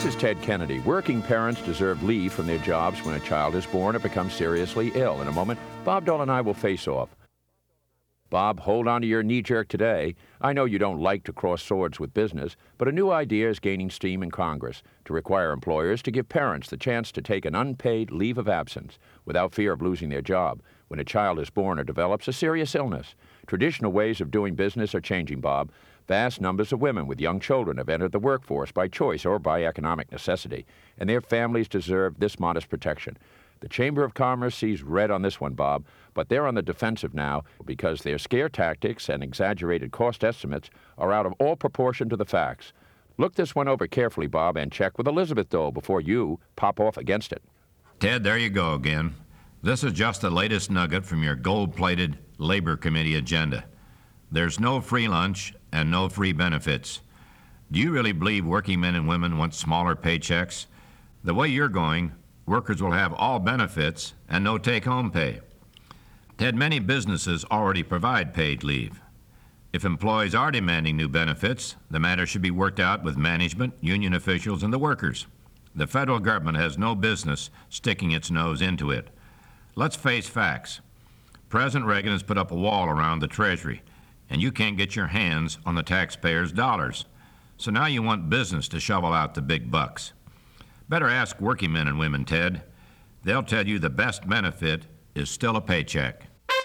This is Ted Kennedy. Working parents deserve leave from their jobs when a child is born or becomes seriously ill. In a moment, Bob Dole and I will face off. Bob, hold on to your knee-jerk today. I know you don't like to cross swords with business, but a new idea is gaining steam in Congress to require employers to give parents the chance to take an unpaid leave of absence without fear of losing their job when a child is born or develops a serious illness. Traditional ways of doing business are changing, Bob. Vast numbers of women with young children have entered the workforce by choice or by economic necessity, and their families deserve this modest protection. The Chamber of Commerce sees red on this one, Bob, but they're on the defensive now because their scare tactics and exaggerated cost estimates are out of all proportion to the facts. Look this one over carefully, Bob, and check with Elizabeth Dole before you pop off against it. Ted, there you go again. This is just the latest nugget from your gold-plated Labor Committee agenda. There's no free lunch and no free benefits. Do you really believe working men and women want smaller paychecks? The way you're going, workers will have all benefits and no take-home pay. Ted, many businesses already provide paid leave. If employees are demanding new benefits, the matter should be worked out with management, union officials, and the workers. The federal government has no business sticking its nose into it. Let's face facts. President Reagan has put up a wall around the Treasury, and you can't get your hands on the taxpayers' dollars. So now you want business to shovel out the big bucks. Better ask working men and women, Ted. They'll tell you the best benefit is still a paycheck.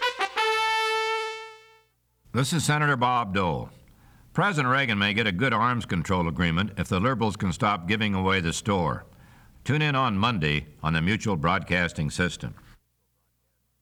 This is Senator Bob Dole. President Reagan may get a good arms control agreement if the liberals can stop giving away the store. Tune in on Monday on the Mutual Broadcasting System.